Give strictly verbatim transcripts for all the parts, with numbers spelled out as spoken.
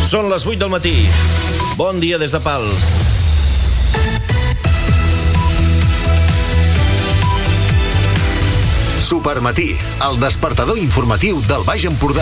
Són les vuit del matí. Bon dia des de Pals. Supermatí, el despertador informatiu del Baix Empordà.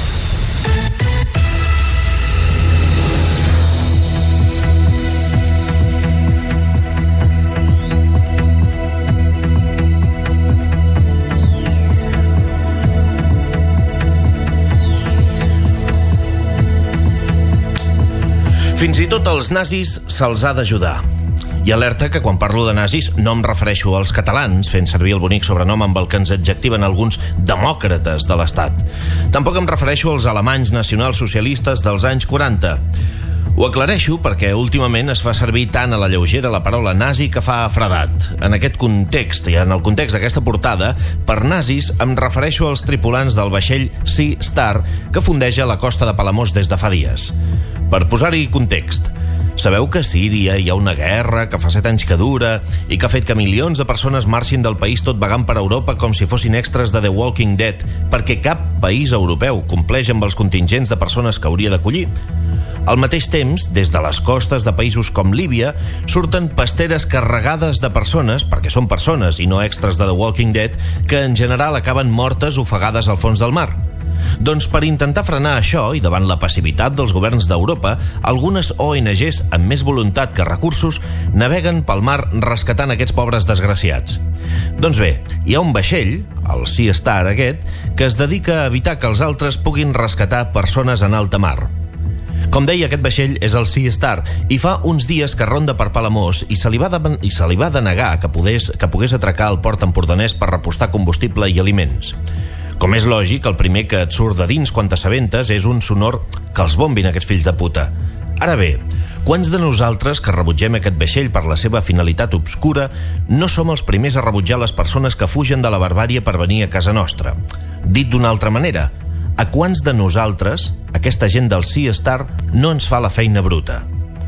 Fins i tot als nazis se'ls ha d'ajudar. I alerta que quan parlo de nazis no em refereixo als catalans, fent servir el bonic sobrenom amb el que ens adjectiven alguns demòcrates de l'Estat. Tampoc em refereixo als alemanys nacionalsocialistes dels anys quaranta. Ho aclareixo perquè últimament es fa servir tant a la lleugera la paraula nazi que fa fredat. En aquest context, i en el context d'aquesta portada, per nazis em refereixo als tripulants del vaixell Sea Star que fondeja la costa de Palamós des de fa dies. Per posar-hi context, sabeu que a Síria hi ha una guerra que fa set anys que dura i que ha fet que milions de persones marxin del país tot vagant per Europa com si fossin extras de The Walking Dead perquè cap país europeu compleix amb els contingents de persones que hauria d'acollir? Al mateix temps, des de les costes de països com Líbia, surten pasteres carregades de persones, perquè són persones i no extras de The Walking Dead, que en general acaben mortes ofegades al fons del mar. Doncs per intentar frenar això i davant la passivitat dels governs d'Europa, algunes O N Ges amb més voluntat que recursos naveguen pel mar rescatant aquests pobres desgraciats. Doncs bé, hi ha un vaixell, el Sea Star aquest, que es dedica a evitar que els altres puguin rescatar persones en alta mar. Com deia, aquest vaixell és el Sea Star i fa uns dies que ronda per Palamós i se li va, de, i se li va denegar que pogués, que pogués atracar al port empordanès per repostar combustible i aliments. Com és lògic, el primer que et surt de dins quan t'assabentes és un sonor que els bombin aquests fills de puta. Ara bé, quants de nosaltres que rebutgem aquest vaixell per la seva finalitat obscura no som els primers a rebutjar les persones que fugen de la barbàrie per venir a casa nostra? Dit d'una altra manera, a quants de nosaltres aquesta gent del Sea Star no ens fa la feina bruta?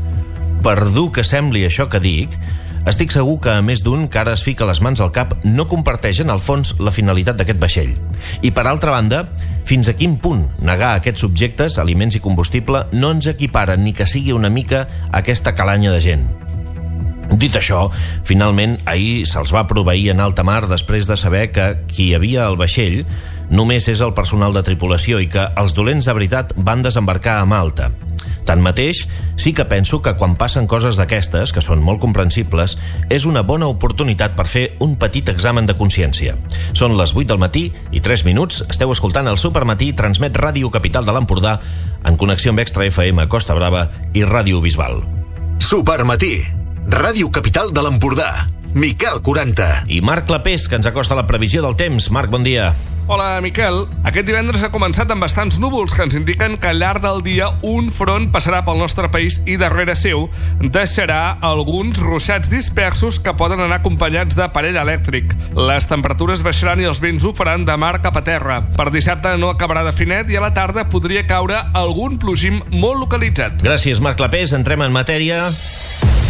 Per dur que sembli això que dic, estic segur que a més d'un que ara es fica les mans al cap no comparteixen al fons la finalitat d'aquest vaixell. I per altra banda, fins a quin punt negar a aquests subjectes aliments i combustible no ens equipara ni que sigui una mica aquesta calanya de gent. Dit això, finalment ahir se'ls va proveir en alta mar després de saber que qui hi havia al vaixell només és el personal de tripulació i que els dolents de veritat van desembarcar a Malta. Tanmateix, sí que penso que quan passen coses d'aquestes, que són molt comprensibles, és una bona oportunitat per fer un petit examen de consciència. Són les vuit del matí i tres minuts. Esteu escoltant el Supermatí, transmet Ràdio Capital de l'Empordà en connexió amb Extra F M Costa Brava i Ràdio Bisbal. Supermatí, Ràdio Capital de l'Empordà. Miquel quaranta. I Marc Clapés, que ens acosta la previsió del temps. Marc, bon dia. Hola, Miquel. Aquest divendres ha començat amb bastants núvols que ens indiquen que al llarg del dia un front passarà pel nostre país i darrere seu deixarà alguns ruixats dispersos que poden anar acompanyats d'aparell elèctric. Les temperatures baixaran i els vents ho faran de mar cap a terra. Per dissabte no acabarà de finet i a la tarda podria caure algun plogim molt localitzat. Gràcies, Marc Clapés. Entrem en matèria.